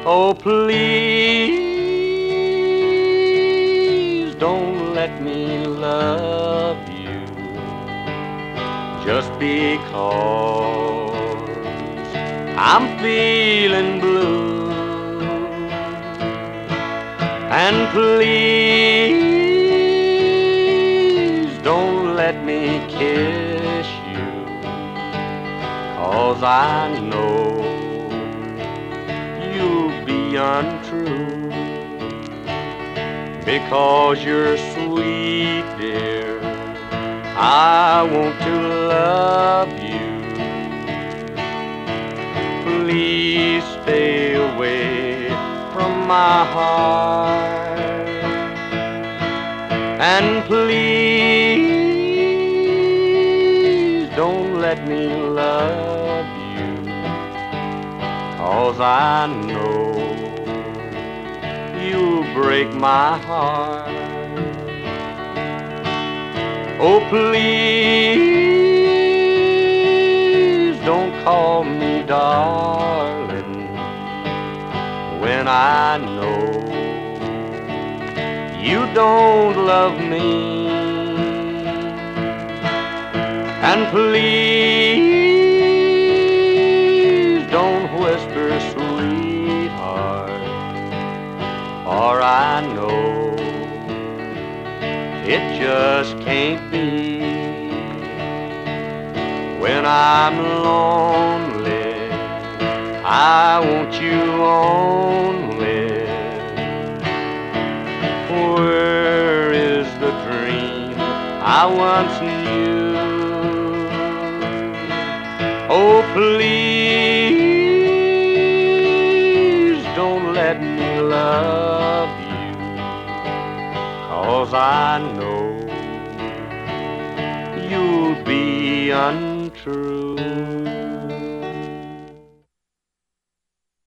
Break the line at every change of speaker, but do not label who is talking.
Oh, please don't let me love you just because I'm feeling blue. And please don't let me kiss you, 'cause I know you'll be untrue. Because you're sweet, dear, I want to love you. Please stay away from my heart. And please don't let me love you, 'cause I know you'll break my heart. Oh, please don't call me darling when I know you don't love me. And please don't whisper sweetheart, for I know it just can't be. When I'm lonely, I want you only. Where is the dream I once knew? Oh, please don't let me love you, 'cause I know you'll be untrue.